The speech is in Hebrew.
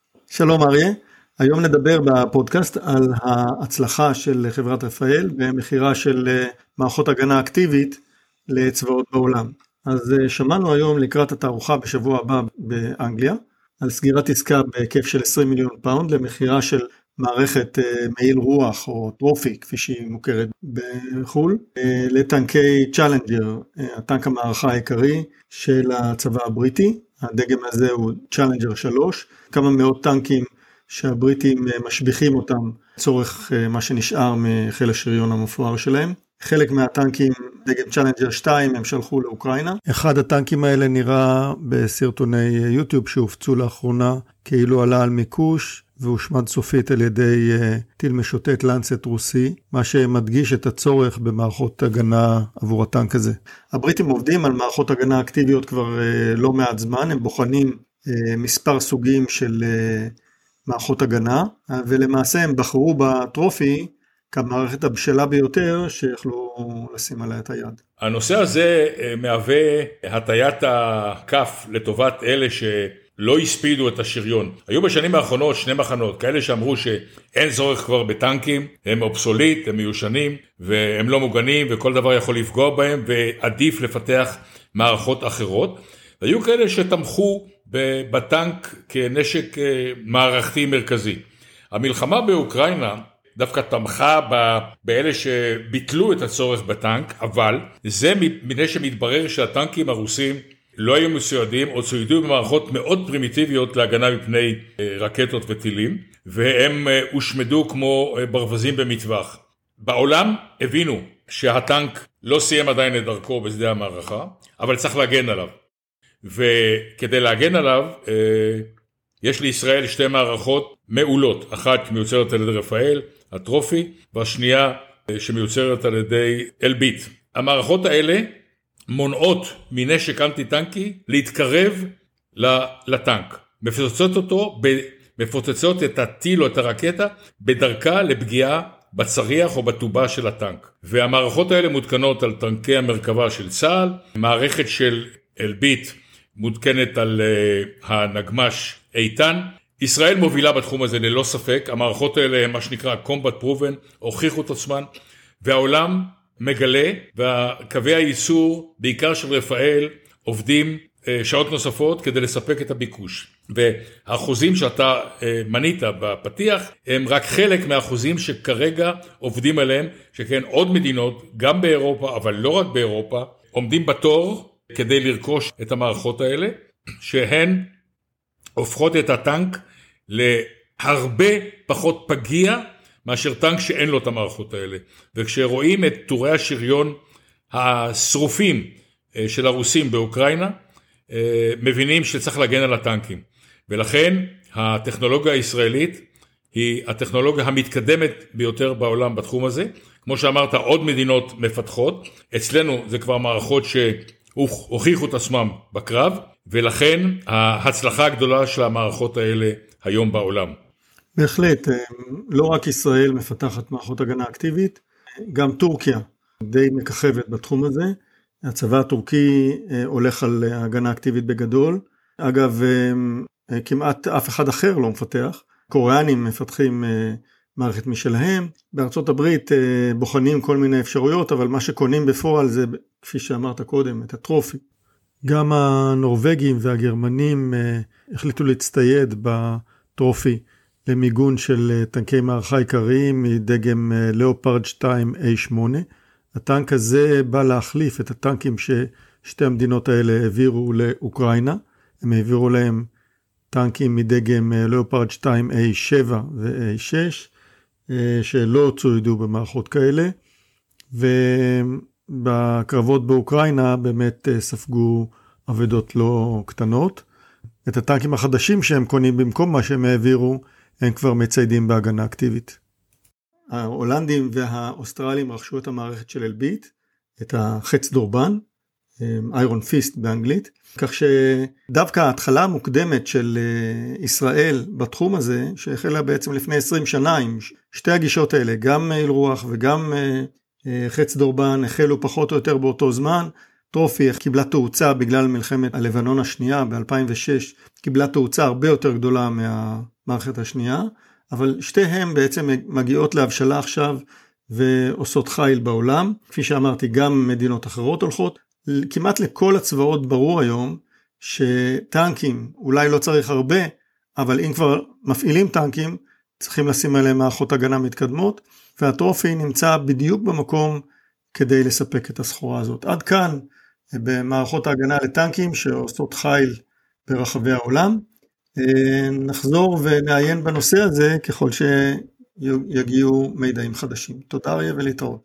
שלום אריה, היום נדבר בפודקאסט על ההצלחה של חברת רפאל ומחירה של מערכות הגנה אקטיבית לצבאות בעולם. אז שמענו היום לקראת התערוכה בשבוע הבא באנגליה, על סגירת עסקה בהיקף של 20 מיליון פאונד למחירה של מערכת מעיל רוח או טרופי כפי שהיא מוכרת בחול, לטנקי צ'אלנג'ר, הטנק המערכה העיקרי של הצבא הבריטי. הדגם הזה הוא צ'אלנג'ר 3, כמה מאות טנקים שהבריטים משביחים אותם צורך מה שנשאר מחיל השריון המפואר שלהם. חלק מהטנקים, דגם צ'אלנג'ר 2, הם שלחו לאוקראינה. אחד הטנקים האלה נראה בסרטוני יוטיוב שהופצו לאחרונה כאילו עלה על מיקוש והושמד סופית על ידי טיל משוטט לנסט רוסי, מה שמדגיש את הצורך במערכות הגנה עבור הטנק הזה. הבריטים עובדים על מערכות הגנה אקטיביות כבר לא מעט זמן, הם בוחנים מספר סוגים של מערכות הגנה, ולמעשה הם בחרו בטרופי כמערכת הבשלה ביותר שיכלו לשים עליה את היד. הנושא הזה מהווה הטיית הכף לטובת אלה שלא הספידו את השריון. היו בשנים האחרונות שני מחנות, כאלה שאמרו שאין צורך כבר בטנקים, הם אובסוליט, הם מיושנים והם לא מוגנים וכל דבר יכול לפגוע בהם ועדיף לפתח מערכות אחרות. היו כאלה שתמכו בטנק כנשק מערכתי מרכזי. המלחמה באוקראינה דווקא תמכה באלה שביטלו את הצורך בטנק, אבל זה מפני שמתברר שהטנקים הרוסים לא היו מסוידים או צוידו במערכות מאוד פרימיטיביות להגנה מפני רקטות וטילים, והם הושמדו כמו ברווזים במטווח. בעולם הבינו שהטנק לא סיים עדיין את דרכו בשדה המערכה, אבל צריך להגן עליו. וכדי להגן עליו, יש לישראל שתי מערכות מעולות, אחת מיוצרת על ידי רפאל, הטרופי, והשנייה שמיוצרת על ידי אלביט. המערכות האלה מונעות מנשק אנטי-טנקי להתקרב לטנק. מפוצצות את הטיל או את הרקטה בדרכה לפגיעה בצריח או בטובה של הטנק. והמערכות האלה מותקנות על טנקי המרכבה של צה"ל, מערכת של אלביט מותקנת על הנגמש איתן. ישראל מובילה בתחום הזה ללא ספק, המערכות האלה הם מה שנקרא combat proven, הוכיחו את עצמן, והעולם מגלה, והקווי הייצור, בעיקר של רפאל, עובדים שעות נוספות כדי לספק את הביקוש. והאחוזים שאתה מנית בפתיח, הם רק חלק מהאחוזים שכרגע עובדים עליהם, שכן עוד מדינות, גם באירופה, אבל לא רק באירופה, עומדים בתור כדי לרכוש את המערכות האלה, שהן הופכות את הטנק להרבה פחות פגיע מאשר טנק שאין לו את המערכות האלה. וכשרואים את טורי השריון השרופים של הרוסים באוקראינה, מבינים שצריך להגן על הטנקים. ולכן הטכנולוגיה הישראלית היא הטכנולוגיה המתקדמת ביותר בעולם בתחום הזה. כמו שאמרת, עוד מדינות מפתחות. אצלנו זה כבר מערכות שהוכיחו את עצמם בקרב, ולכן ההצלחה הגדולה של המערכות האלה היום בעולם. בהחלט, לא רק ישראל מפתחת מערכות הגנה אקטיבית, גם טורקיה די מככבת בתחום הזה. הצבא הטורקי הולך על הגנה אקטיבית בגדול. אגב, כמעט אף אחד אחר לא מפתח. קוריאנים מפתחים מערכת משלהם. בארצות הברית בוחנים כל מיני אפשרויות, אבל מה שקונים בפועל זה, כפי שאמרת קודם, את הטרופי. גם הנורווגים והגרמנים החליטו להצטייד בטרופי למיגון של טנקי מערכה עיקריים מדגם לאופרד 2A8. הטנק הזה בא להחליף את הטנקים ששתי המדינות האלה העבירו לאוקראינה. הם העבירו להם טנקים מדגם לאופרד 2A7 ו-A6 שלא צוידו במערכות כאלה. ובקרבות באוקראינה באמת ספגו עבודות לא קטנות. את הטנקים החדשים שהם קונים במקום מה שהם העבירו, הם כבר מציידים בהגנה אקטיבית. ההולנדים והאוסטרלים רכשו את המערכת של אלביט, את החץ דורבן, איירון פיסט באנגלית, כך שדווקא ההתחלה המוקדמת של ישראל בתחום הזה, שהחלה בעצם לפני 20 שנה עם שתי הגישות האלה, גם מעיל רוח וגם חץ דורבן, החלו פחות או יותר באותו זמן. טרופי קיבלה תאוצה בגלל מלחמת הלבנון השנייה ב-2006, קיבלה תאוצה הרבה יותר גדולה המערכת השנייה, אבל שתיהן בעצם מגיעות להבשלה עכשיו ועושות חיל בעולם. כפי שאמרתי, גם מדינות אחרות הולכות. כמעט לכל הצבאות ברור היום שטנקים, אולי לא צריך הרבה, אבל אם כבר מפעילים טנקים, צריכים לשים עליהם מערכות הגנה מתקדמות, והטרופי נמצא בדיוק במקום כדי לספק את הסחורה הזאת. עד כאן במערכות ההגנה לטנקים שעושות חיל ברחבי העולם. נחזור ונעיין בנושא הזה ככל שיגיעו מידעים חדשים. תודה אריה ולהתראות.